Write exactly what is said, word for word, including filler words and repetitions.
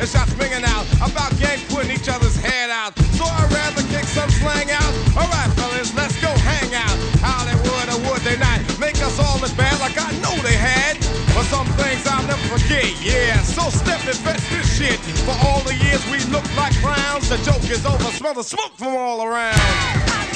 and shots ringing out about gangs putting each other's head out. So I'd rather kick some slang out. Alright, fellas, let's go hang out. How they would or would they not make us all look bad like I know they had. But some things I'll never forget, yeah. So step and fetch this shit. For all the years we looked like clowns, the joke is over. Smell the smoke from all around.